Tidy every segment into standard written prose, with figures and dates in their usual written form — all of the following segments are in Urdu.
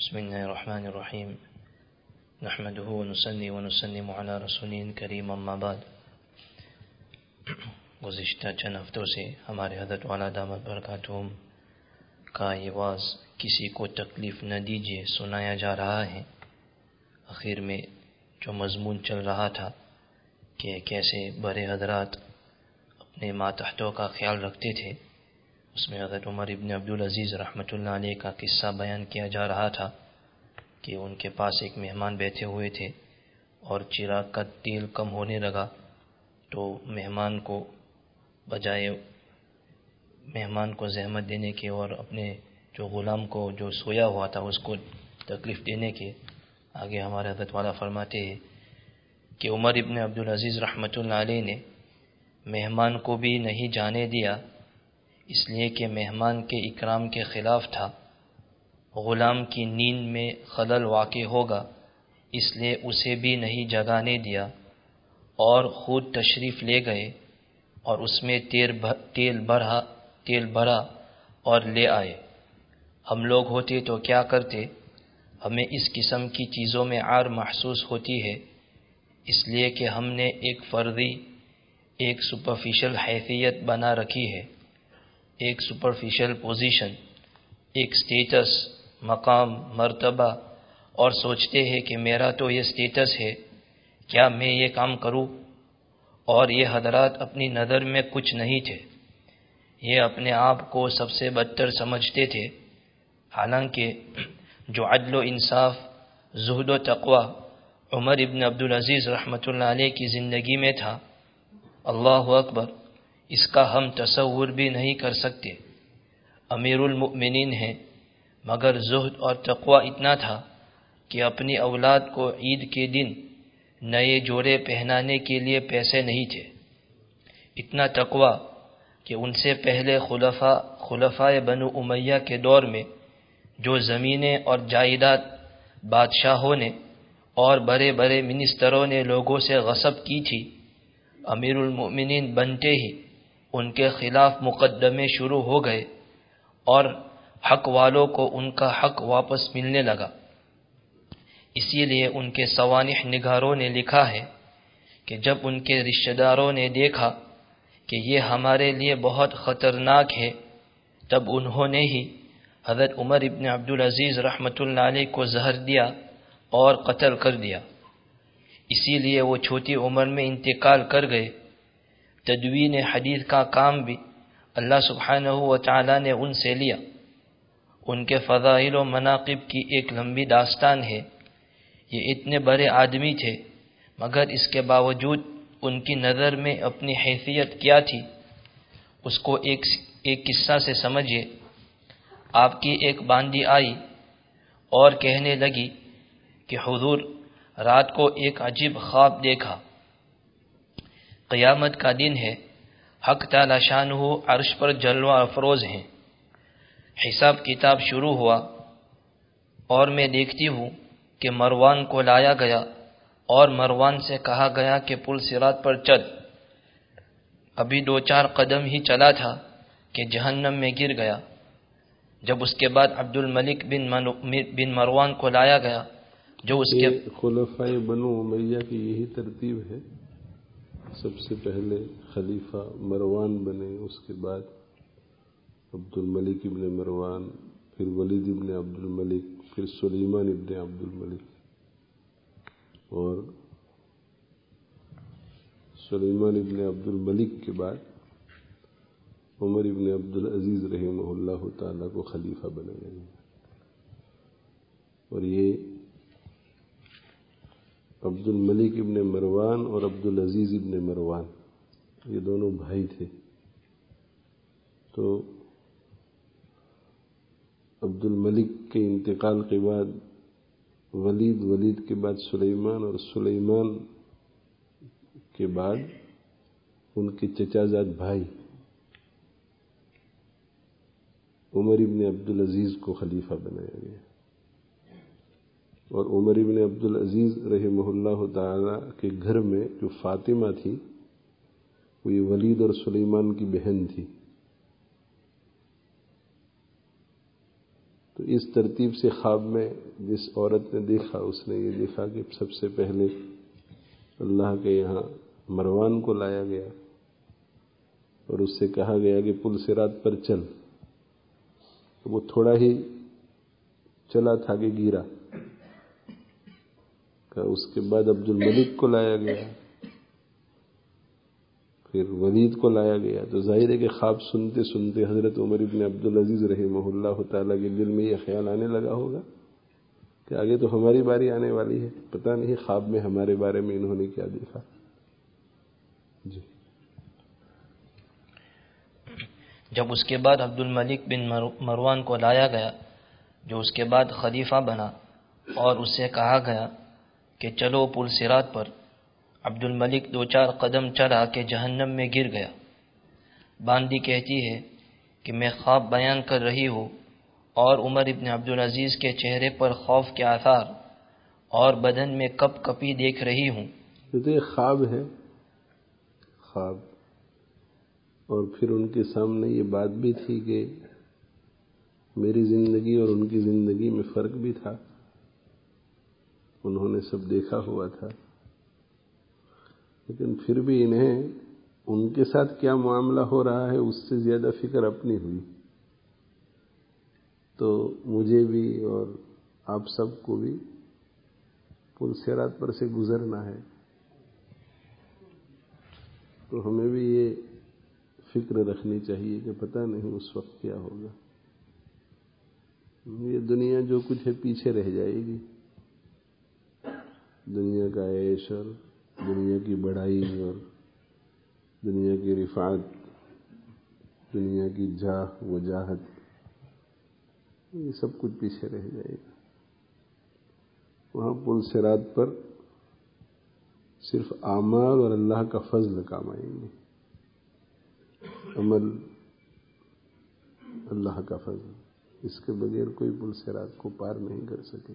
بسم اللہ الرحمن الرحیم نحمده ونصلي ونسلم على رسول کریم اما بعد۔ گزشتہ چند ہفتوں سے ہمارے حضرت والا دامت برکاتہم کا یہ واز کسی کو تکلیف نہ دیجیے سنایا جا رہا ہے۔ آخر میں جو مضمون چل رہا تھا کہ کیسے بڑے حضرات اپنے ماتحتوں کا خیال رکھتے تھے، اس میں حضرت عمر ابن عبدالعزیز رحمۃ اللہ علیہ کا قصہ بیان کیا جا رہا تھا کہ ان کے پاس ایک مہمان بیٹھے ہوئے تھے اور چراغ کا تیل کم ہونے لگا، تو مہمان کو بجائے مہمان کو زحمت دینے کے اور اپنے جو غلام کو جو سویا ہوا تھا اس کو تکلیف دینے کے، آگے ہمارے حضرت والا فرماتے ہیں کہ عمر ابن عبدالعزیز رحمۃ اللہ علیہ نے مہمان کو بھی نہیں جانے دیا، اس لیے کہ مہمان کے اکرام کے خلاف تھا۔ غلام کی نیند میں خلل واقع ہوگا، اس لیے اسے بھی نہیں جگانے دیا اور خود تشریف لے گئے اور اس میں تیل بھرا اور لے آئے۔ ہم لوگ ہوتے تو کیا کرتے؟ ہمیں اس قسم کی چیزوں میں عار محسوس ہوتی ہے، اس لیے کہ ہم نے ایک فرضی ایک سپرفیشل حیثیت بنا رکھی ہے، ایک سپرفیشل پوزیشن، ایک سٹیٹس، مقام، مرتبہ، اور سوچتے ہیں کہ میرا تو یہ سٹیٹس ہے، کیا میں یہ کام کروں؟ اور یہ حضرات اپنی نظر میں کچھ نہیں تھے، یہ اپنے آپ کو سب سے بدتر سمجھتے تھے، حالانکہ جو عدل و انصاف، زہد و تقوی عمر ابن عبدالعزیز رحمۃ اللہ علیہ کی زندگی میں تھا، اللہ اکبر، اس کا ہم تصور بھی نہیں کر سکتے۔ امیر المؤمنین ہیں، مگر زہد اور تقوی اتنا تھا کہ اپنی اولاد کو عید کے دن نئے جوڑے پہنانے کے لیے پیسے نہیں تھے، اتنا تقوی کہ ان سے پہلے خلفائے بنو امیہ کے دور میں جو زمینیں اور جائیداد بادشاہوں نے اور بڑے بڑے منسٹروں نے لوگوں سے غصب کی تھی، امیر المؤمنین بنتے ہی ان کے خلاف مقدمے شروع ہو گئے اور حق والوں کو ان کا حق واپس ملنے لگا۔ اسی لیے ان کے سوانح نگاروں نے لکھا ہے کہ جب ان کے رشتہ داروں نے دیکھا کہ یہ ہمارے لیے بہت خطرناک ہے، تب انہوں نے ہی حضرت عمر ابن عبدالعزیز رحمۃ اللہ علیہ کو زہر دیا اور قتل کر دیا۔ اسی لیے وہ چھوٹی عمر میں انتقال کر گئے۔ تدوین حدیث کا کام بھی اللہ سبحانہ و تعالی نے ان سے لیا۔ ان کے فضائل و مناقب کی ایک لمبی داستان ہے۔ یہ اتنے بڑے آدمی تھے، مگر اس کے باوجود ان کی نظر میں اپنی حیثیت کیا تھی، اس کو ایک قصہ سے سمجھے۔ آپ کی ایک باندی آئی اور کہنے لگی کہ حضور، رات کو ایک عجیب خواب دیکھا، قیامت کا دن ہے، حق تعالی شانہ عرش پر جلوہ افروز ہیں، حساب کتاب شروع ہوا اور میں دیکھتی ہوں کہ مروان کو لایا گیا اور مروان سے کہا گیا کہ پل صراط پر چل۔ ابھی 2-4 قدم ہی چلا تھا کہ جہنم میں گر گیا۔ جب اس کے بعد عبد الملک بن مروان کو لایا گیا، جو اس کے خلفائے بنو امیہ کی یہی ترتیب ہے، سب سے پہلے خلیفہ مروان بنے، اس کے بعد عبد الملک ابن مروان، پھر ولید ابن عبد الملک، پھر سلیمان ابن عبد الملک، اور سلیمان ابن عبد الملک کے بعد عمر ابن عبدالعزیز رحمہ اللہ تعالیٰ کو خلیفہ بنایا گیا۔ اور یہ عبد الملک ابن مروان اور عبدالعزیز ابن مروان یہ دونوں بھائی تھے، تو عبد الملک کے انتقال کے بعد ولید کے بعد سلیمان، اور سلیمان کے بعد ان کے چچا زاد بھائی عمر ابن عبدالعزیز کو خلیفہ بنایا گیا۔ اور عمر ابن عبدالعزیز رحمہ اللہ تعالی کے گھر میں جو فاطمہ تھی، وہ یہ ولید اور سلیمان کی بہن تھی۔ تو اس ترتیب سے خواب میں جس عورت نے دیکھا اس نے یہ دیکھا کہ سب سے پہلے اللہ کے یہاں مروان کو لایا گیا اور اس سے کہا گیا کہ پل صراط پر چل. وہ تھوڑا ہی چلا تھا کہ گرا. اس کے بعد عبد الملک کو لایا گیا، پھر ولید کو لایا گیا. تو ظاہر ہے کہ خواب سنتے سنتے حضرت عمر بن عبدالعزیز رحمہ اللہ تعالیٰ کے دل میں یہ خیال آنے لگا ہوگا کہ آگے تو ہماری باری آنے والی ہے، پتہ نہیں خواب میں ہمارے بارے میں انہوں نے کیا دیکھا. جی. جب اس کے بعد عبد الملک بن مروان کو لایا گیا جو اس کے بعد خلیفہ بنا اور اس سے کہا گیا کہ چلو پل صراط پر، عبد الملک 2-4 قدم چلا کہ جہنم میں گر گیا. باندی کہتی ہے کہ میں خواب بیان کر رہی ہوں اور عمر ابن عبدالعزیز کے چہرے پر خوف کے آثار اور بدن میں کپ کپی دیکھ رہی ہوں. تو یہ خواب ہے، خواب. اور پھر ان کے سامنے یہ بات بھی تھی کہ میری زندگی اور ان کی زندگی میں فرق بھی تھا، انہوں نے سب دیکھا ہوا تھا، لیکن پھر بھی انہیں ان کے ساتھ کیا معاملہ ہو رہا ہے اس سے زیادہ فکر اپنی ہوئی. تو مجھے بھی اور آپ سب کو بھی پل صراط پر سے گزرنا ہے، تو ہمیں بھی یہ فکر رکھنی چاہیے کہ پتہ نہیں اس وقت کیا ہوگا. یہ دنیا جو کچھ ہے پیچھے رہ جائے گی. دنیا کا عیش اور دنیا کی بڑائی اور دنیا کی رفعت، دنیا کی جاہ وجاہت، یہ سب کچھ پیچھے رہ جائے گا. وہاں پل صراط پر صرف اعمال اور اللہ کا فضل کام آئیں گے. عمل، اللہ کا فضل، اس کے بغیر کوئی پل صراط کو پار نہیں کر سکے.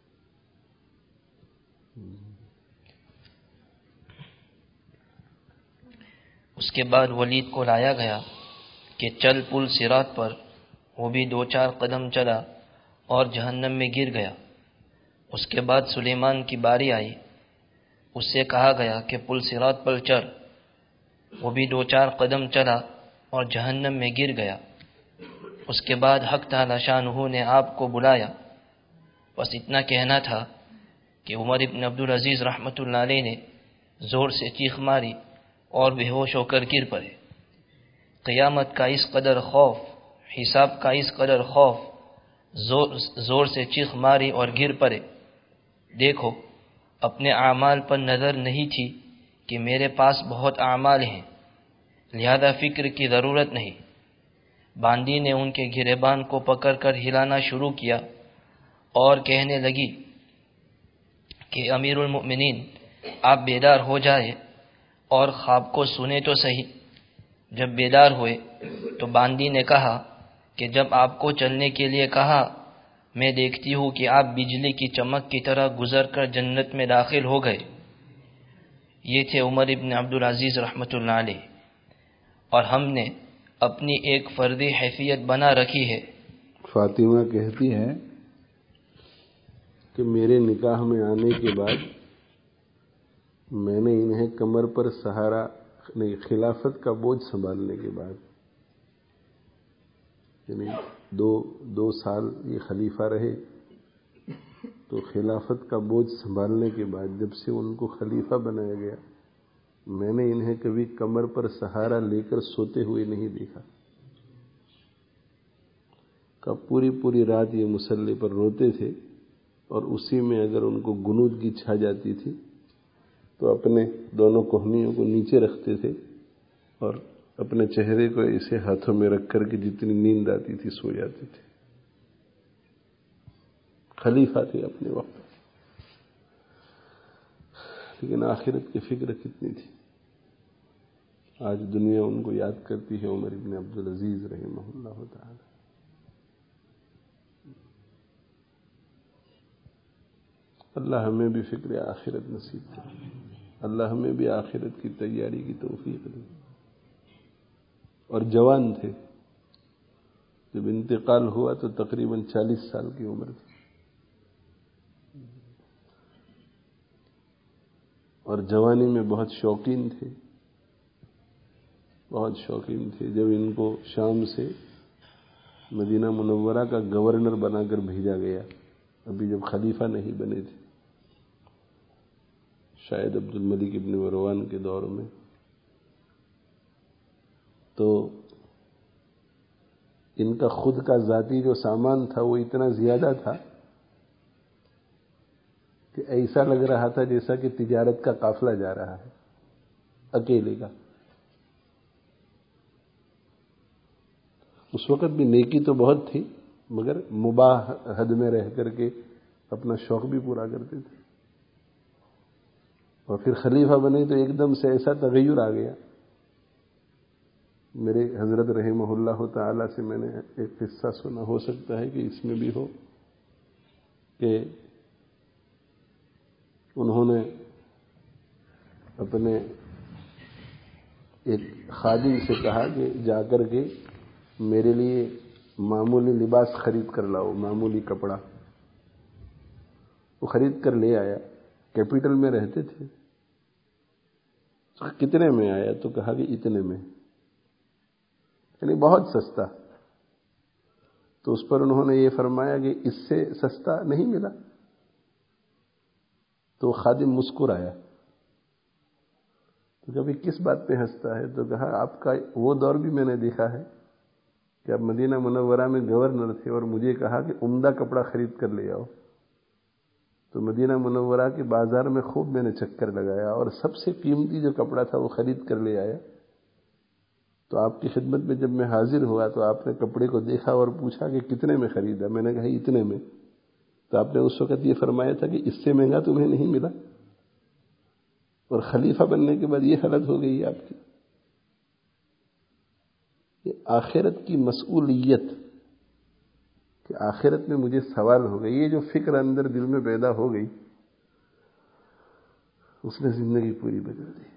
اس کے بعد ولید کو لایا گیا کہ چل پل صراط پر، وہ بھی 2-4 قدم چلا اور جہنم میں گر گیا. اس کے بعد سلیمان کی باری آئی، اس سے کہا گیا کہ پل صراط پر چڑھ، وہ بھی 2-4 قدم چلا اور جہنم میں گر گیا. اس کے بعد حق تعالی شانہ نے آپ کو بلایا. بس اتنا کہنا تھا کہ عمر ابن عبدالعزیز رحمۃ اللہ علیہ نے زور سے چیخ ماری اور بے ہوش ہو کر گر پڑے. قیامت کا اس قدر خوف، حساب کا اس قدر خوف، زور سے چیخ ماری اور گر پڑے. دیکھو اپنے اعمال پر نظر نہیں تھی کہ میرے پاس بہت اعمال ہیں، لہذا فکر کی ضرورت نہیں. باندی نے ان کے گریبان کو پکڑ کر ہلانا شروع کیا اور کہنے لگی کہ امیر المؤمنین آپ بیدار ہو جائے اور خواب کو سنے تو صحیح. جب بیدار ہوئے تو باندی نے کہا کہ جب آپ کو چلنے کے لیے کہا میں دیکھتی ہوں کہ آپ بجلی کی چمک کی طرح گزر کر جنت میں داخل ہو گئے. یہ تھے عمر ابن عبدالعزیز رحمۃ اللہ علیہ، اور ہم نے اپنی ایک فردی حیثیت بنا رکھی ہے. فاطمہ کہتی ہے کہ میرے نکاح میں آنے کے بعد میں نے انہیں کمر پر سہارا نہیں، خلافت کا بوجھ سنبھالنے کے بعد، یعنی دو سال یہ خلیفہ رہے، تو خلافت کا بوجھ سنبھالنے کے بعد جب سے ان کو خلیفہ بنایا گیا میں نے انہیں کبھی کمر پر سہارا لے کر سوتے ہوئے نہیں دیکھا. پوری رات یہ مصلی پر روتے تھے اور اسی میں اگر ان کو غنودگی چھا جاتی تھی تو اپنے دونوں کوہنیوں کو نیچے رکھتے تھے اور اپنے چہرے کو اسے ہاتھوں میں رکھ کر کے جتنی نیند آتی تھی سو جاتے تھے. خلیفہ تھے اپنے وقت، لیکن آخرت کی فکر کتنی تھی. آج دنیا ان کو یاد کرتی ہے، عمر ابن عبدالعزیز رحمہ اللہ تعالی. اللہ ہمیں بھی فکر آخرت نصیب کرے، اللہ ہمیں بھی آخرت کی تیاری کی توفیق دے. اور جوان تھے، جب انتقال ہوا تو تقریباً 40 سال کی عمر تھی، اور جوانی میں بہت شوقین تھے، بہت شوقین تھے۔ جب ان کو شام سے مدینہ منورہ کا گورنر بنا کر بھیجا گیا، ابھی جب خلیفہ نہیں بنے تھے، شاید عبد الملک ابن مروان کے دور میں، تو ان کا خود کا ذاتی جو سامان تھا وہ اتنا زیادہ تھا کہ ایسا لگ رہا تھا جیسا کہ تجارت کا قافلہ جا رہا ہے، اکیلے کا۔ اس وقت بھی نیکی تو بہت تھی، مگر مباح حد میں رہ کر کے اپنا شوق بھی پورا کرتے تھے۔ اور پھر خلیفہ بنے تو ایک دم سے ایسا تغیر آ گیا۔ میرے حضرت رحمہ اللہ تعالی سے میں نے ایک قصہ سنا، ہو سکتا ہے کہ اس میں بھی ہو، کہ انہوں نے اپنے ایک خادم سے کہا کہ جا کر کے میرے لیے معمولی لباس خرید کر لاؤ، معمولی کپڑا۔ وہ خرید کر لے آیا، کیپٹل میں رہتے تھے۔ کتنے میں آیا؟ تو کہا کہ اتنے میں، یعنی بہت سستا۔ تو اس پر انہوں نے یہ فرمایا کہ اس سے سستا نہیں ملا؟ تو خادم مسکرایا۔ تو کبھی کس بات پہ ہنستا ہے؟ تو کہا آپ کا وہ دور بھی میں نے دیکھا ہے کہ آپ مدینہ منورہ میں گورنر تھے اور مجھے کہا کہ عمدہ کپڑا خرید کر لے آؤ، تو مدینہ منورہ کے بازار میں خوب میں نے چکر لگایا اور سب سے قیمتی جو کپڑا تھا وہ خرید کر لے آیا۔ تو آپ کی خدمت میں جب میں حاضر ہوا تو آپ نے کپڑے کو دیکھا اور پوچھا کہ کتنے میں خریدا؟ میں نے کہا اتنے میں۔ تو آپ نے اس وقت یہ فرمایا تھا کہ اس سے مہنگا تمہیں نہیں ملا، اور خلیفہ بننے کے بعد یہ حالت ہو گئی آپ کی۔ یہ آخرت کی مسئولیت، کہ آخرت میں مجھے سوال ہوگا، یہ جو فکر اندر دل میں پیدا ہو گئی، اس نے زندگی پوری بدل دی۔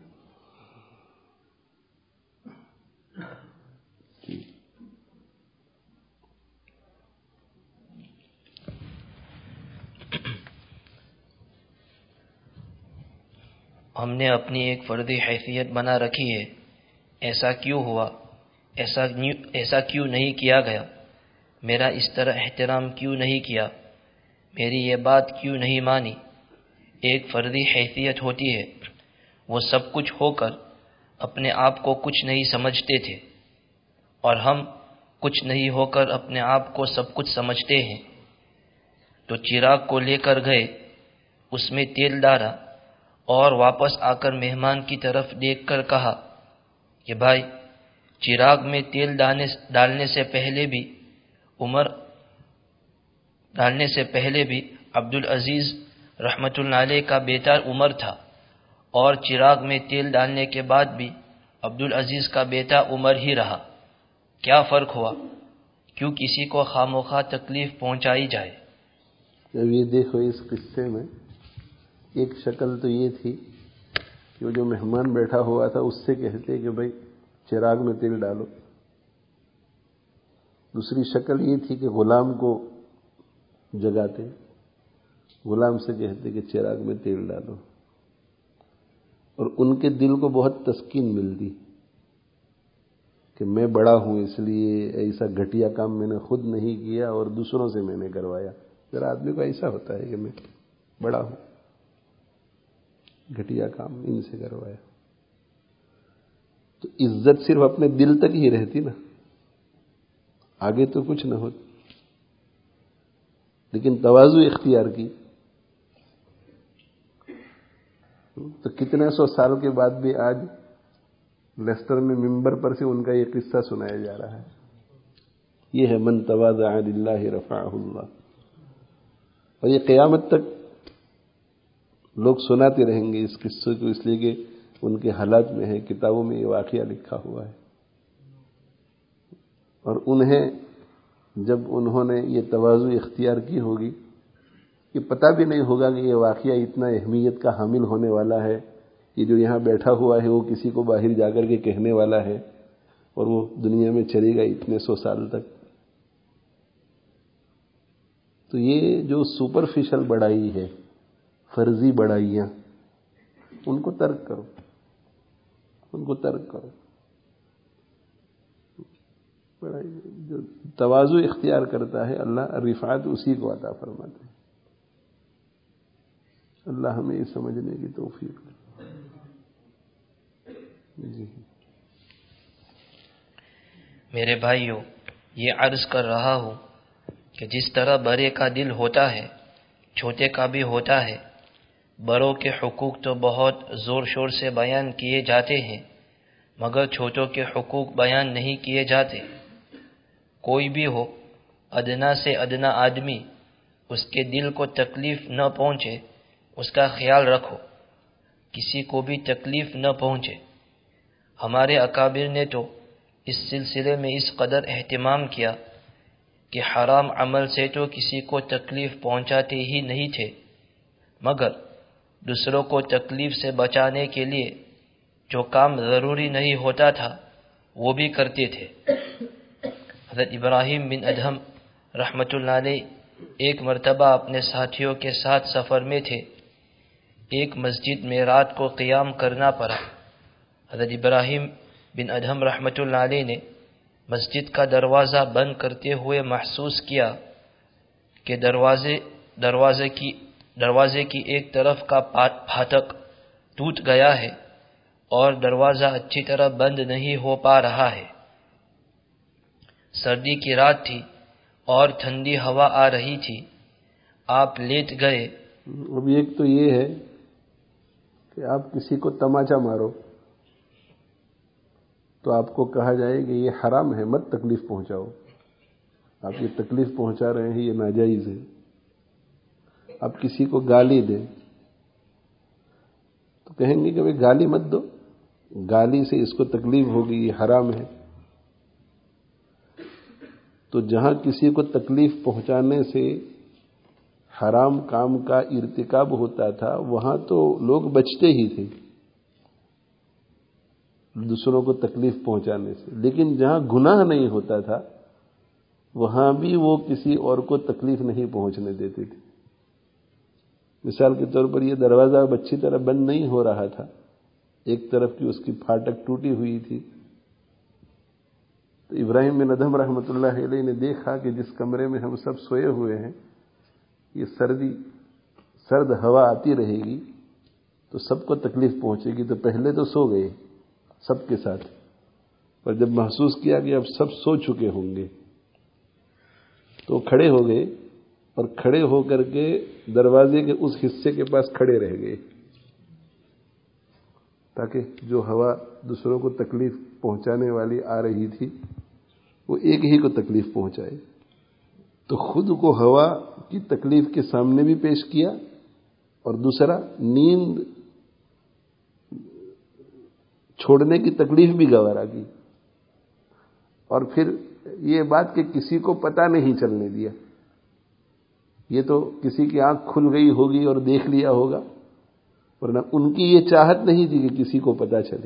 ہم نے اپنی ایک فردی حیثیت بنا رکھی ہے، ایسا کیوں ہوا؟ ایسا کیوں نہیں کیا گیا؟ میرا اس طرح احترام کیوں نہیں کیا؟ میری یہ بات کیوں نہیں مانی؟ ایک فردی حیثیت ہوتی ہے، وہ سب کچھ ہو کر اپنے آپ کو کچھ نہیں سمجھتے تھے، اور ہم کچھ نہیں ہو کر اپنے آپ کو سب کچھ سمجھتے ہیں۔ تو چراغ کو لے کر گئے، اس میں تیل ڈالا، اور واپس آ کر مہمان کی طرف دیکھ کر کہا کہ بھائی، چراغ میں تیل ڈالنے سے پہلے بھی عبدالعزیز رحمت اللہ علیہ کا بیٹا عمر تھا، اور چراغ میں تیل ڈالنے کے بعد بھی عبدالعزیز کا بیٹا عمر ہی رہا۔ کیا فرق ہوا؟ کیوں کسی کو خواہ تکلیف پہنچائی جائے؟ اب یہ دیکھو، اس قصے میں ایک شکل تو یہ تھی کہ وہ جو مہمان بیٹھا ہوا تھا اس سے کہتے کہ بھائی چراغ میں تیل ڈالو۔ دوسری شکل یہ تھی کہ غلام کو جگاتے، غلام سے کہتے کہ چراغ میں تیل ڈالو، اور ان کے دل کو بہت تسکین ملتی کہ میں بڑا ہوں، اس لیے ایسا گھٹیا کام میں نے خود نہیں کیا اور دوسروں سے میں نے کروایا۔ ذرا آدمی کو ایسا ہوتا ہے کہ میں بڑا ہوں، گھٹیا کام ان سے کروایا۔ تو عزت صرف اپنے دل تک ہی رہتی نا، آگے تو کچھ نہ ہوتی۔ لیکن تواضع اختیار کی تو کتنے سو سال کے بعد بھی آج لیسٹر میں ممبر پر سے ان کا یہ قصہ سنایا جا رہا ہے۔ یہ ہے من تواضع للہ رفعہ اللہ، اور یہ قیامت تک لوگ سناتے رہیں گے اس قصے کو، اس لیے کہ ان کے حالات میں ہے، کتابوں میں یہ واقعہ لکھا ہوا ہے۔ اور انہیں جب انہوں نے یہ تواضع اختیار کی ہوگی، یہ پتہ بھی نہیں ہوگا کہ یہ واقعہ اتنا اہمیت کا حامل ہونے والا ہے، یہ جو یہاں بیٹھا ہوا ہے وہ کسی کو باہر جا کر کے کہنے والا ہے، اور وہ دنیا میں چلے گا اتنے سو سال تک۔ تو یہ جو سپرفیشل بڑائی ہے، فرضی بڑائیاں، ان کو ترک کرو، ان کو ترک کرو۔ جو تواضع اختیار کرتا ہے اللہ رفعت اسی کو عطا فرماتے ہیں۔ اللہ ہمیں یہ سمجھنے کی توفیق دے۔ جی میرے بھائیوں، یہ عرض کر رہا ہوں کہ جس طرح بڑے کا دل ہوتا ہے، چھوٹے کا بھی ہوتا ہے۔ بڑوں کے حقوق تو بہت زور شور سے بیان کیے جاتے ہیں، مگر چھوٹوں کے حقوق بیان نہیں کیے جاتے۔ کوئی بھی ہو، ادنا سے ادنا آدمی، اس کے دل کو تکلیف نہ پہنچے، اس کا خیال رکھو، کسی کو بھی تکلیف نہ پہنچے۔ ہمارے اکابر نے تو اس سلسلے میں اس قدر اہتمام کیا کہ حرام عمل سے تو کسی کو تکلیف پہنچاتے ہی نہیں تھے، مگر دوسروں کو تکلیف سے بچانے کے لیے جو کام ضروری نہیں ہوتا تھا وہ بھی کرتے تھے۔ حضرت ابراہیم بن ادہم رحمۃ اللہ علیہ ایک مرتبہ اپنے ساتھیوں کے ساتھ سفر میں تھے۔ ایک مسجد میں رات کو قیام کرنا پڑا۔ حضرت ابراہیم بن ادہم رحمۃ اللہ علیہ نے مسجد کا دروازہ بند کرتے ہوئے محسوس کیا کہ دروازے کی ایک طرف کا پھاٹک ٹوٹ گیا ہے اور دروازہ اچھی طرح بند نہیں ہو پا رہا ہے۔ سردی کی رات تھی اور ٹھنڈی ہوا آ رہی تھی۔ آپ لیٹ گئے۔ اب ایک تو یہ ہے کہ آپ کسی کو تماچا مارو تو آپ کو کہا جائے کہ یہ حرام ہے، مت تکلیف پہنچاؤ، آپ یہ تکلیف پہنچا رہے ہیں، یہ ناجائز ہے۔ آپ کسی کو گالی دیں تو کہیں گے کہ بھئی گالی مت دو، گالی سے اس کو تکلیف ہوگی، یہ حرام ہے۔ تو جہاں کسی کو تکلیف پہنچانے سے حرام کام کا ارتکاب ہوتا تھا وہاں تو لوگ بچتے ہی تھے دوسروں کو تکلیف پہنچانے سے، لیکن جہاں گناہ نہیں ہوتا تھا وہاں بھی وہ کسی اور کو تکلیف نہیں پہنچنے دیتے تھے۔ مثال کے طور پر یہ دروازہ اب اچھی طرح بند نہیں ہو رہا تھا، ایک طرف کی اس کی پھاٹک ٹوٹی ہوئی تھی، تو ابراہیم بن ادہم رحمۃ اللہ علیہ نے دیکھا کہ جس کمرے میں ہم سب سوئے ہوئے ہیں یہ سرد ہوا آتی رہے گی تو سب کو تکلیف پہنچے گی، تو پہلے تو سو گئے سب کے ساتھ، پر جب محسوس کیا کہ اب سب سو چکے ہوں گے تو کھڑے ہو گئے، اور کھڑے ہو کر کے دروازے کے اس حصے کے پاس کھڑے رہ گئے تاکہ جو ہوا دوسروں کو تکلیف پہنچانے والی آ رہی تھی وہ ایک ہی کو تکلیف پہنچائے۔ تو خود کو ہوا کی تکلیف کے سامنے بھی پیش کیا، اور دوسرا نیند چھوڑنے کی تکلیف بھی گوارا کی، اور پھر یہ بات کہ کسی کو پتہ نہیں چلنے دیا۔ یہ تو کسی کی آنکھ کھل گئی ہوگی اور دیکھ لیا ہوگا، ورنہ ان کی یہ چاہت نہیں تھی کہ کسی کو پتہ چلے۔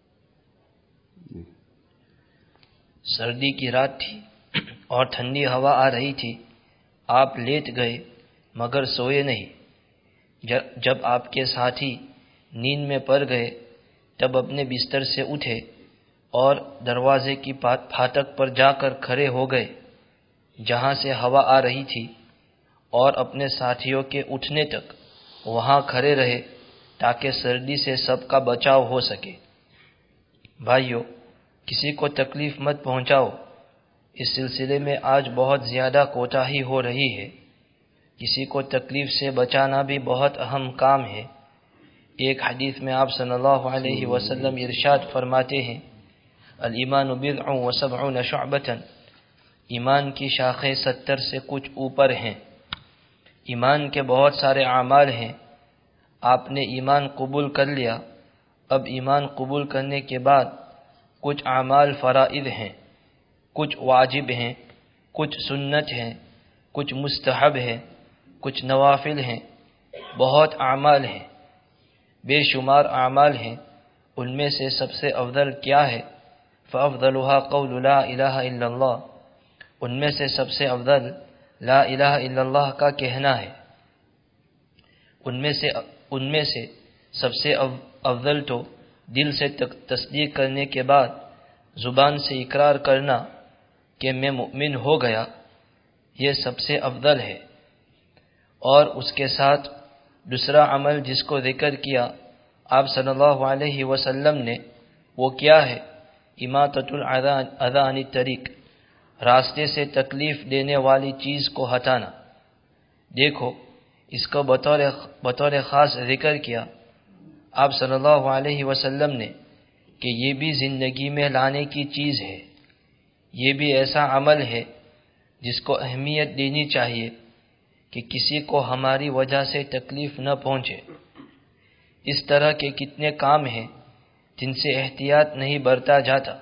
سردی کی رات تھی اور ٹھنڈی ہوا آ رہی تھی۔ آپ لیٹ گئے مگر سوئے نہیں۔ جب آپ کے ساتھی نیند میں پڑ گئے تب اپنے بستر سے اٹھے اور دروازے کی پھاٹک پر جا کر کھڑے ہو گئے جہاں سے ہوا آ رہی تھی، اور اپنے ساتھیوں کے اٹھنے تک وہاں کھڑے رہے تاکہ سردی سے سب کا بچاؤ ہو سکے۔ بھائیو، کسی کو تکلیف مت پہنچاؤ، اس سلسلے میں آج بہت زیادہ کوتاہی ہو رہی ہے۔ کسی کو تکلیف سے بچانا بھی بہت اہم کام ہے۔ ایک حدیث میں آپ صلی اللہ علیہ وسلم ارشاد فرماتے ہیں، الایمان بضع و سبعون شعبۃ، ایمان کی شاخیں 70 سے کچھ اوپر ہیں۔ ایمان کے بہت سارے اعمال ہیں۔ آپ نے ایمان قبول کر لیا، اب ایمان قبول کرنے کے بعد کچھ اعمال فرائض ہیں، کچھ واجب ہیں، کچھ سنت ہیں، کچھ مستحب ہیں، کچھ نوافل ہیں، بہت اعمال ہیں، بے شمار اعمال ہیں۔ ان میں سے سب سے افضل کیا ہے؟ فافضلها قول لا الہ الا اللہ، ان میں سے سب سے افضل لا الہ الا اللہ کا کہنا ہے۔ ان میں سے سب سے افضل تو دل سے تصدیق کرنے کے بعد زبان سے اقرار کرنا کہ میں مؤمن ہو گیا، یہ سب سے افضل ہے۔ اور اس کے ساتھ دوسرا عمل جس کو ذکر کیا آپ صلی اللہ علیہ وسلم نے، وہ کیا ہے؟ اماطۃ الاذى عن الطریق، راستے سے تکلیف دینے والی چیز کو ہٹانا۔ دیکھو، اس کو بطور خاص ذکر کیا آپ صلی اللہ علیہ وسلم نے کہ یہ بھی زندگی میں لانے کی چیز ہے، یہ بھی ایسا عمل ہے جس کو اہمیت دینی چاہیے کہ کسی کو ہماری وجہ سے تکلیف نہ پہنچے۔ اس طرح کے کتنے کام ہیں جن سے احتیاط نہیں برتا جاتا۔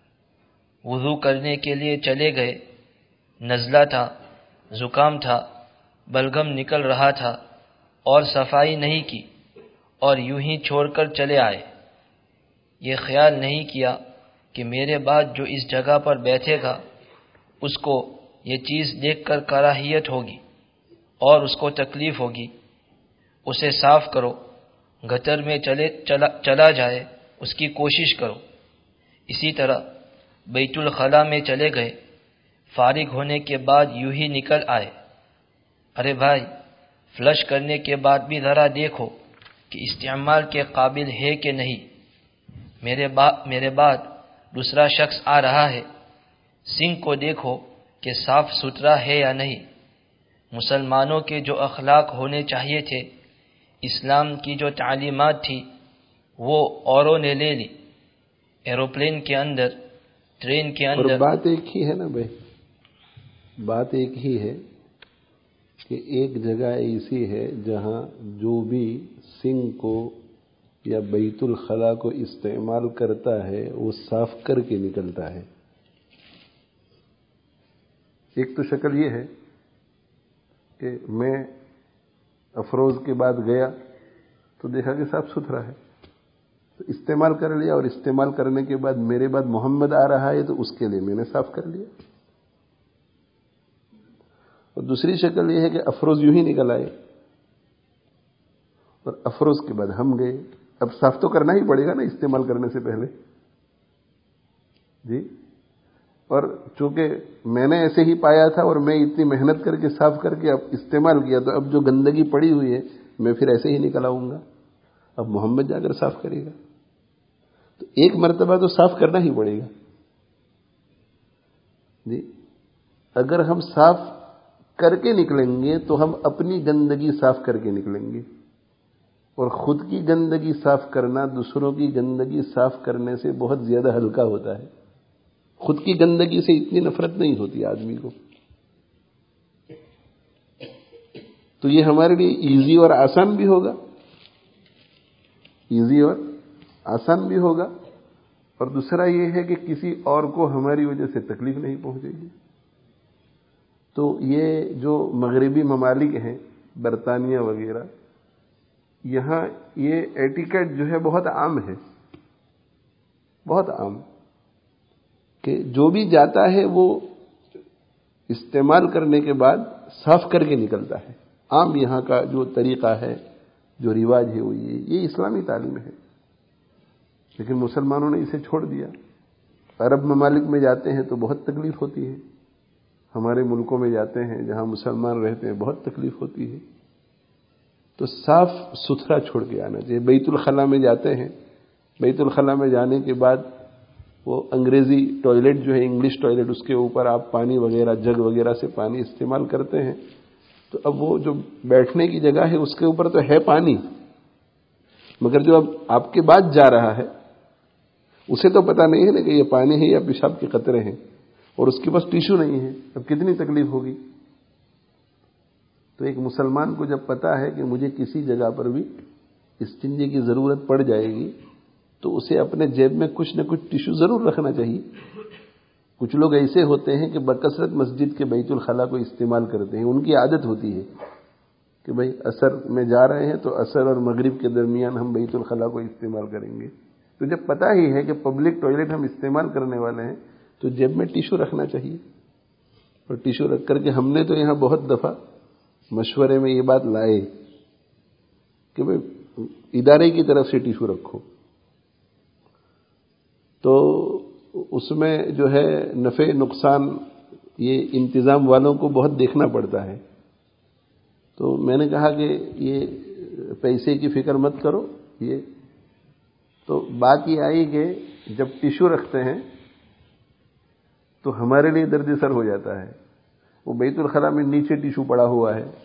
وضو کرنے کے لیے چلے گئے، نزلہ تھا، زکام تھا، بلغم نکل رہا تھا اور صفائی نہیں کی اور یوں ہی چھوڑ کر چلے آئے۔ یہ خیال نہیں کیا کہ میرے بعد جو اس جگہ پر بیٹھے گا اس کو یہ چیز دیکھ کر کراہیت ہوگی اور اس کو تکلیف ہوگی، اسے صاف کرو۔ گٹر میں چلا جائے اس کی کوشش کرو۔ اسی طرح بیت الخلاء میں چلے گئے، فارغ ہونے کے بعد یوں ہی نکل آئے۔ ارے بھائی، فلش کرنے کے بعد بھی ذرا دیکھو کہ استعمال کے قابل ہے کہ نہیں۔ میرے بعد دوسرا شخص آ رہا ہے، سنک کو دیکھو کہ صاف ستھرا ہے یا نہیں۔ مسلمانوں کے جو اخلاق ہونے چاہیے تھے، اسلام کی جو تعلیمات تھی، وہ اوروں نے لے لی۔ ایروپلین کے اندر، ٹرین کے اندر، اور بات ایک ہی ہے نا بھائی، بات ایک ہی ہے کہ ایک جگہ ایسی ہے جہاں جو بھی سنک کو یا بیت الخلاء کو استعمال کرتا ہے وہ صاف کر کے نکلتا ہے۔ ایک تو شکل یہ ہے کہ میں افروز کے بعد گیا تو دیکھا کہ صاف ستھرا ہے، تو استعمال کر لیا، اور استعمال کرنے کے بعد میرے بعد محمد آ رہا ہے تو اس کے لیے میں نے صاف کر لیا۔ اور دوسری شکل یہ ہے کہ افروز یوں ہی نکل آئے اور افروز کے بعد ہم گئے، اب صاف تو کرنا ہی پڑے گا نا استعمال کرنے سے پہلے جی۔ اور چونکہ میں نے ایسے ہی پایا تھا اور میں اتنی محنت کر کے صاف کر کے اب استعمال کیا، تو اب جو گندگی پڑی ہوئی ہے میں پھر ایسے ہی نکل آؤں گا، اب محمد جا کر صاف کرے گا۔ تو ایک مرتبہ تو صاف کرنا ہی پڑے گا جی۔ اگر ہم صاف کر کے نکلیں گے تو ہم اپنی گندگی صاف کر کے نکلیں گے، اور خود کی گندگی صاف کرنا دوسروں کی گندگی صاف کرنے سے بہت زیادہ ہلکا ہوتا ہے۔ خود کی گندگی سے اتنی نفرت نہیں ہوتی آدمی کو۔ تو یہ ہمارے لیے ایزی اور آسان بھی ہوگا، ایزی اور آسان بھی ہوگا، اور دوسرا یہ ہے کہ کسی اور کو ہماری وجہ سے تکلیف نہیں پہنچے گی۔ تو یہ جو مغربی ممالک ہیں، برطانیہ وغیرہ، یہاں یہ ایٹیکیٹ جو ہے بہت عام ہے، بہت عام، کہ جو بھی جاتا ہے وہ استعمال کرنے کے بعد صاف کر کے نکلتا ہے۔ عام یہاں کا جو طریقہ ہے، جو رواج ہے، وہ یہ اسلامی تعلیم ہے، لیکن مسلمانوں نے اسے چھوڑ دیا۔ عرب ممالک میں جاتے ہیں تو بہت تکلیف ہوتی ہے، ہمارے ملکوں میں جاتے ہیں جہاں مسلمان رہتے ہیں بہت تکلیف ہوتی ہے۔ تو صاف ستھرا چھوڑ کے آنا چاہیے۔ بیت الخلاء میں جاتے ہیں، بیت الخلاء میں جانے کے بعد وہ انگریزی ٹوائلٹ جو ہے، انگلش ٹوائلٹ، اس کے اوپر آپ پانی وغیرہ، جگ وغیرہ سے پانی استعمال کرتے ہیں، تو اب وہ جو بیٹھنے کی جگہ ہے اس کے اوپر تو ہے پانی، مگر جو اب آپ کے بعد جا رہا ہے اسے تو پتہ نہیں ہے نا کہ یہ پانی ہے یا پیشاب کے قطرے ہیں، اور اس کے پاس ٹیشو نہیں ہے، اب کتنی تکلیف ہوگی۔ تو ایک مسلمان کو جب پتا ہے کہ مجھے کسی جگہ پر بھی استنجے کی ضرورت پڑ جائے گی تو اسے اپنے جیب میں کچھ نہ کچھ ٹیشو ضرور رکھنا چاہیے۔ کچھ لوگ ایسے ہوتے ہیں کہ بکثرت مسجد کے بیت الخلاء کو استعمال کرتے ہیں، ان کی عادت ہوتی ہے کہ بھئی عصر میں جا رہے ہیں تو عصر اور مغرب کے درمیان ہم بیت الخلاء کو استعمال کریں گے۔ تو جب پتہ ہی ہے کہ پبلک ٹوائلٹ ہم استعمال کرنے والے ہیں تو جیب میں ٹیشو رکھنا چاہیے اور ٹیشو رکھ کر کے ہم نے تو یہاں بہت دفعہ مشورے میں یہ بات لائے کہ بھئی ادارے کی طرف سے ٹیشو رکھو، تو اس میں جو ہے نفع نقصان یہ انتظام والوں کو بہت دیکھنا پڑتا ہے. تو میں نے کہا کہ یہ پیسے کی فکر مت کرو. یہ تو بات یہ آئی کہ جب ٹیشو رکھتے ہیں تو ہمارے لیے درد سر ہو جاتا ہے. وہ بیت الخلاء میں نیچے ٹیشو پڑا ہوا ہے،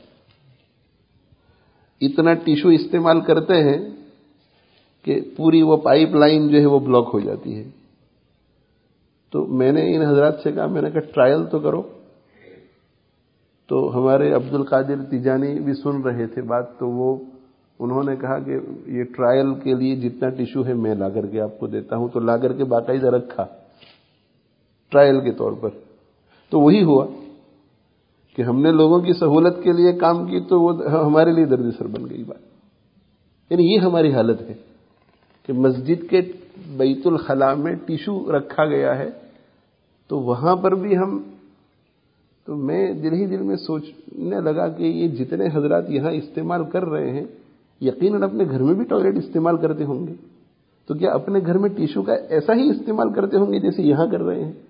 اتنا ٹیشو استعمال کرتے ہیں کہ پوری وہ پائپ لائن جو ہے وہ بلاک ہو جاتی ہے. تو میں نے ان حضرات سے کہا، میں نے کہا ٹرائل تو کرو. تو ہمارے عبد القادر تیجانی بھی سن رہے تھے بات، تو انہوں نے کہا کہ یہ ٹرائل کے لیے جتنا ٹیشو ہے میں لا کر کے آپ کو دیتا ہوں. تو لا کر کے باقاعدہ رکھا ٹرائل کے طور پر. تو وہی ہوا کہ ہم نے لوگوں کی سہولت کے لیے کام کی تو وہ ہمارے لیے درد سر بن گئی بات. یعنی یہ ہماری حالت ہے کہ مسجد کے بیت الخلاء میں ٹیشو رکھا گیا ہے، تو وہاں پر بھی تو میں دل ہی دل میں سوچنے لگا کہ یہ جتنے حضرات یہاں استعمال کر رہے ہیں یقیناً اپنے گھر میں بھی ٹوائلٹ استعمال کرتے ہوں گے، تو کیا اپنے گھر میں ٹیشو کا ایسا ہی استعمال کرتے ہوں گے جیسے یہاں کر رہے ہیں؟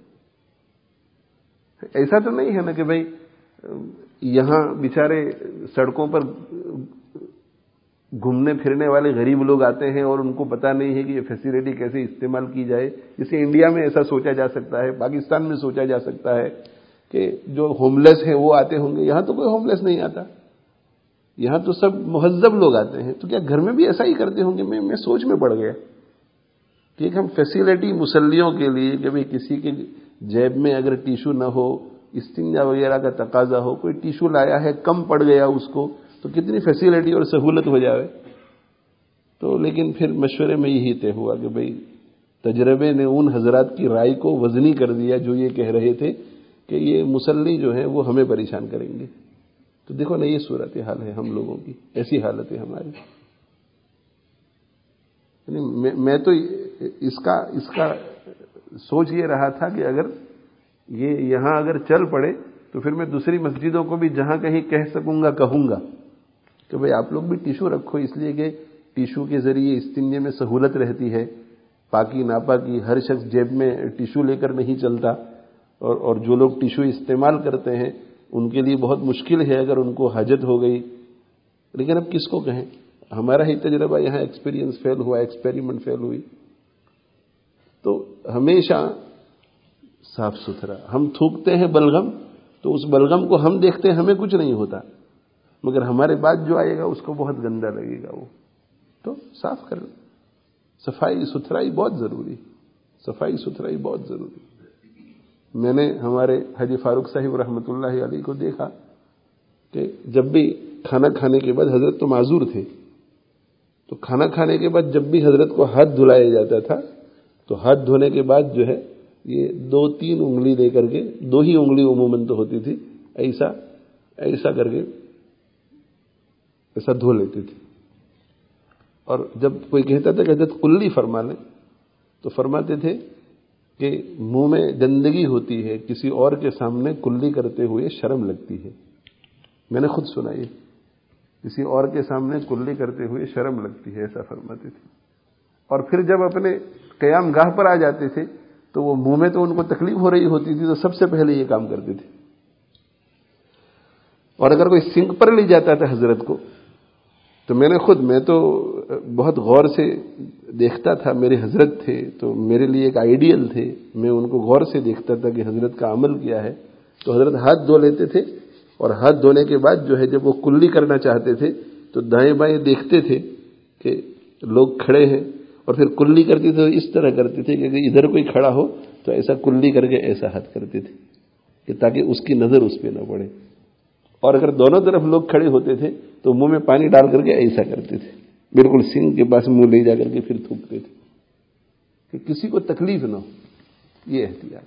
ایسا تو نہیں ہے نا کہ بھائی یہاں بیچارے سڑکوں پر گھومنے پھرنے والے غریب لوگ آتے ہیں اور ان کو پتہ نہیں ہے کہ یہ فیسیلٹی کیسے استعمال کی جائے. جیسے انڈیا میں ایسا سوچا جا سکتا ہے، پاکستان میں سوچا جا سکتا ہے کہ جو ہوم لیس ہیں وہ آتے ہوں گے. یہاں تو کوئی ہوم لیس نہیں آتا، یہاں تو سب مہذب لوگ آتے ہیں. تو کیا گھر میں بھی ایسا ہی کرتے ہوں گے؟ میں سوچ میں پڑ گیا کہ ہم فیسیلٹی مسلیوں کے لیے کہ بھئی کسی کے جیب میں اگر ٹیشو نہ ہو، استنجا وغیرہ کا تقاضا ہو، کوئی ٹیشو لایا ہے کم پڑ گیا اس کو، تو کتنی فیسیلٹی اور سہولت ہو جاوے. تو لیکن پھر مشورے میں یہی طے ہوا کہ بھئی تجربے نے ان حضرات کی رائے کو وزنی کر دیا جو یہ کہہ رہے تھے کہ یہ مصلی جو ہیں وہ ہمیں پریشان کریں گے. تو دیکھو نا، یہ صورت حال ہے ہم لوگوں کی، ایسی حالت ہے ہماری. یعنی میں تو اس کا سوچ یہ رہا تھا کہ اگر یہ یہاں اگر چل پڑے تو پھر میں دوسری مسجدوں کو بھی جہاں کہیں کہہ سکوں گا کہوں گا کہ بھئی آپ لوگ بھی ٹیشو رکھو، اس لیے کہ ٹیشو کے ذریعے استنجے میں سہولت رہتی ہے. پاکی ناپاکی ہر شخص جیب میں ٹیشو لے کر نہیں چلتا، اور جو لوگ ٹیشو استعمال کرتے ہیں ان کے لیے بہت مشکل ہے اگر ان کو حاجت ہو گئی. لیکن اب کس کو کہیں؟ ہمارا ہی تجربہ یہاں ایکسپیرینس فیل ہوا، ایکسپیریمنٹ فیل ہوئی. تو ہمیشہ صاف ستھرا. ہم تھوکتے ہیں بلغم تو اس بلغم کو ہم دیکھتے ہیں، ہمیں کچھ نہیں ہوتا، مگر ہمارے بعد جو آئے گا اس کو بہت گندا لگے گا. وہ تو صاف کر لیں. صفائی ستھرائی بہت ضروری، صفائی ستھرائی بہت ضروری. میں نے ہمارے حاجی فاروق صاحب رحمۃ اللہ علیہ کو دیکھا کہ جب بھی کھانا کھانے کے بعد، حضرت تو معذور تھے، تو کھانا کھانے کے بعد جب بھی حضرت کو ہاتھ دھلایا جاتا تھا تو ہاتھ دھونے کے بعد جو ہے یہ 2-3 انگلی لے کر کے، 2 ہی انگلی عموماً تو ہوتی تھی، ایسا کر کے ایسا دھو لیتے تھے. اور جب کوئی کہتا تھا کہ حضرت کلی فرما لیں تو فرماتے تھے کہ منہ میں گندگی ہوتی ہے، کسی اور کے سامنے کلی کرتے ہوئے شرم لگتی ہے. میں نے خود سنا یہ، کسی اور کے سامنے کلی کرتے ہوئے شرم لگتی ہے، ایسا فرماتے تھے. اور پھر جب اپنے قیام گاہ پر آ جاتے تھے تو وہ منہ میں تو ان کو تکلیف ہو رہی ہوتی تھی تو سب سے پہلے یہ کام کرتے تھے. اور اگر کوئی سنک پر لے جاتا تھا حضرت کو تو میں تو بہت غور سے دیکھتا تھا. میرے حضرت تھے تو میرے لیے ایک آئیڈیل تھے، میں ان کو غور سے دیکھتا تھا کہ حضرت کا عمل کیا ہے. تو حضرت ہاتھ دھو لیتے تھے اور ہاتھ دھونے کے بعد جو ہے جب وہ کلی کرنا چاہتے تھے تو دائیں بائیں دیکھتے تھے کہ لوگ کھڑے ہیں، اور پھر کلی کرتے تھے. اس طرح کرتے تھے کہ اگر ادھر کوئی کھڑا ہو تو ایسا کلی کر کے ایسا ہاتھ کرتے تھے کہ تاکہ اس کی نظر اس پہ نہ پڑے. اور اگر دونوں طرف لوگ کھڑے ہوتے تھے تو منہ میں پانی ڈال کر کے ایسا کرتے تھے، بالکل سنک کے پاس منہ لے جا کر کے پھر تھوکتے تھے کہ کسی کو تکلیف نہ ہو. یہ احتیاط.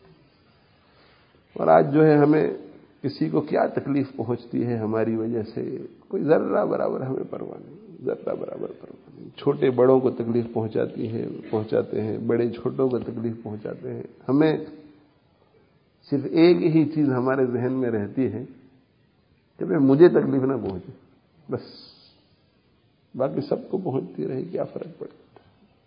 اور آج جو ہے ہمیں کسی کو کیا تکلیف پہنچتی ہے ہماری وجہ سے کوئی ذرہ برابر ہمیں پرواہ نہیں، ذرہ برابر پرواہ نہیں. چھوٹے بڑوں کو تکلیف پہنچاتے ہیں، بڑے چھوٹوں کو تکلیف پہنچاتے ہیں. ہمیں صرف ایک ہی چیز ہمارے ذہن میں رہتی ہے کہ بھئی مجھے تکلیف نہ پہنچے، بس باقی سب کو پہنچتی رہے، کیا فرق پڑتا ہے؟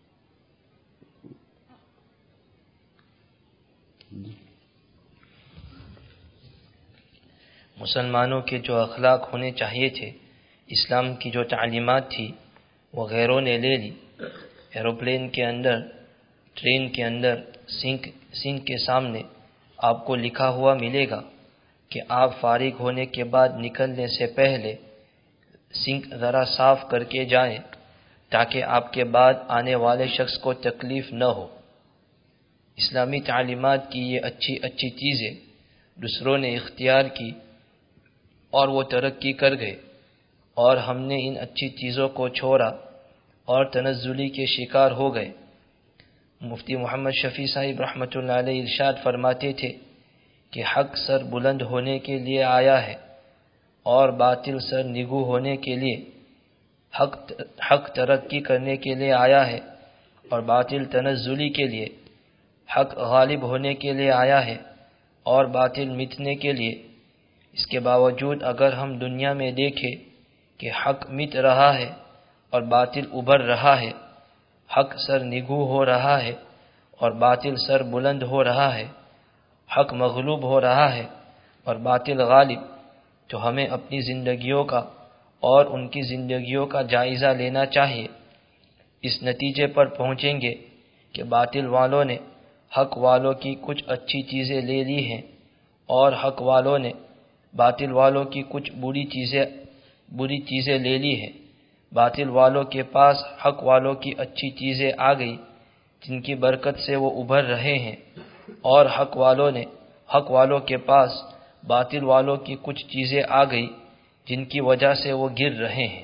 مسلمانوں کے جو اخلاق ہونے چاہیے تھے، اسلام کی جو تعلیمات تھی وہ غیروں نے لے لی۔ ایروپلین کے اندر، ٹرین کے اندر سنک کے سامنے آپ کو لکھا ہوا ملے گا کہ آپ فارغ ہونے کے بعد نکلنے سے پہلے سنک ذرا صاف کر کے جائیں تاکہ آپ کے بعد آنے والے شخص کو تکلیف نہ ہو۔ اسلامی تعلیمات کی یہ اچھی چیزیں دوسروں نے اختیار کی اور وہ ترقی کر گئے، اور ہم نے ان اچھی چیزوں کو چھوڑا اور تنزلی کے شکار ہو گئے۔ مفتی محمد شفیع صاحب رحمۃ اللہ علیہ ارشاد فرماتے تھے کہ حق سر بلند ہونے کے لیے آیا ہے اور باطل سر نگو ہونے کے لیے، حق ترقی کرنے کے لیے آیا ہے اور باطل تنزلی کے لیے، حق غالب ہونے کے لیے آیا ہے اور باطل مٹنے کے لیے۔ اس کے باوجود اگر ہم دنیا میں دیکھیں کہ حق مٹ رہا ہے اور باطل ابھر رہا ہے، حق سر نگو ہو رہا ہے اور باطل سر بلند ہو رہا ہے، حق مغلوب ہو رہا ہے اور باطل غالب، تو ہمیں اپنی زندگیوں کا اور ان کی زندگیوں کا جائزہ لینا چاہیے۔ اس نتیجے پر پہنچیں گے کہ باطل والوں نے حق والوں کی کچھ اچھی چیزیں لے لی ہیں اور حق والوں نے باطل والوں کی کچھ بری چیزیں لے لی ہیں۔ باطل والوں کے پاس حق والوں کی اچھی چیزیں آ گئی جن کی برکت سے وہ ابھر رہے ہیں، اور حق والوں کے پاس باطل والوں کی کچھ چیزیں آ گئی جن کی وجہ سے وہ گر رہے ہیں۔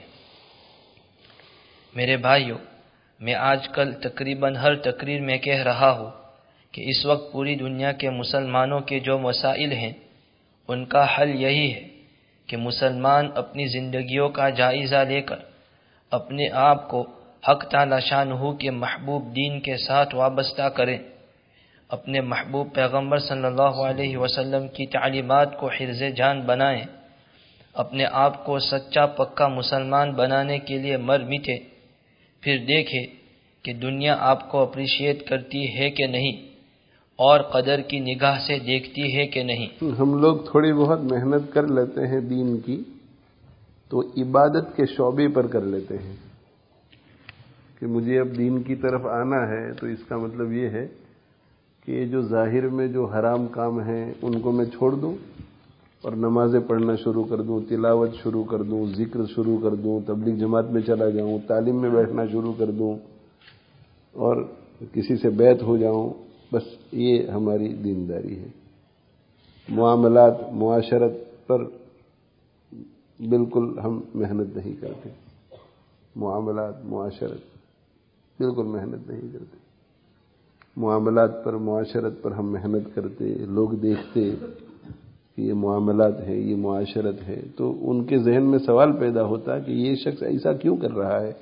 میرے بھائیوں، میں آج کل تقریباً ہر تقریر میں کہہ رہا ہوں کہ اس وقت پوری دنیا کے مسلمانوں کے جو مسائل ہیں ان کا حل یہی ہے کہ مسلمان اپنی زندگیوں کا جائزہ لے کر اپنے آپ کو حق تعالی شانہ کے محبوب دین کے ساتھ وابستہ کریں، اپنے محبوب پیغمبر صلی اللہ علیہ وسلم کی تعلیمات کو حرز جان بنائیں، اپنے آپ کو سچا پکا مسلمان بنانے کے لیے مر مٹے، پھر دیکھیں کہ دنیا آپ کو اپریشیٹ کرتی ہے کہ نہیں اور قدر کی نگاہ سے دیکھتی ہے کہ نہیں۔ ہم لوگ تھوڑی بہت محنت کر لیتے ہیں دین کی، تو عبادت کے شعبے پر کر لیتے ہیں کہ مجھے اب دین کی طرف آنا ہے، تو اس کا مطلب یہ ہے کہ یہ جو ظاہر میں جو حرام کام ہیں ان کو میں چھوڑ دوں اور نمازیں پڑھنا شروع کر دوں، تلاوت شروع کر دوں، ذکر شروع کر دوں، تبلیغ جماعت میں چلا جاؤں، تعلیم میں بیٹھنا شروع کر دوں اور کسی سے بیعت ہو جاؤں، بس یہ ہماری دینداری ہے۔ معاملات معاشرت پر بالکل ہم محنت نہیں کرتے، معاملات معاشرت بالکل محنت نہیں کرتے، معاملات پر معاشرت پر ہم محنت کرتے، لوگ دیکھتے کہ یہ معاملات ہے، یہ معاشرت ہے، تو ان کے ذہن میں سوال پیدا ہوتا کہ یہ شخص ایسا کیوں کر رہا ہے،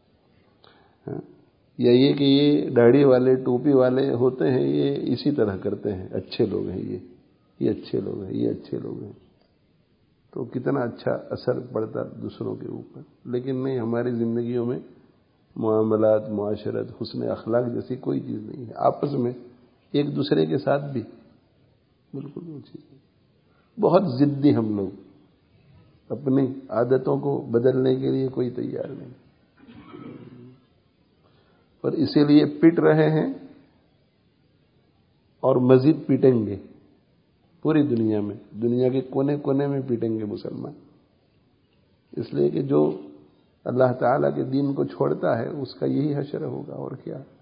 یا یہ کہ یہ داڑھی والے ٹوپی والے ہوتے ہیں یہ اسی طرح کرتے ہیں، اچھے لوگ ہیں یہ اچھے لوگ ہیں، یہ اچھے لوگ ہیں، تو کتنا اچھا اثر پڑتا دوسروں کے اوپر۔ لیکن نہیں، ہماری زندگیوں میں معاملات معاشرت حسن اخلاق جیسی کوئی چیز نہیں ہے، آپس میں ایک دوسرے کے ساتھ بھی بالکل وہ چیز نہیں۔ بہت ضدی ہم لوگ، اپنی عادتوں کو بدلنے کے لیے کوئی تیار نہیں، اور اسی لیے پٹ رہے ہیں اور مزید پیٹیں گے پوری دنیا میں، دنیا کے کونے کونے میں پیٹیں گے مسلمان، اس لیے کہ جو اللہ تعالیٰ کے دین کو چھوڑتا ہے اس کا یہی حشر ہوگا، اور کیا۔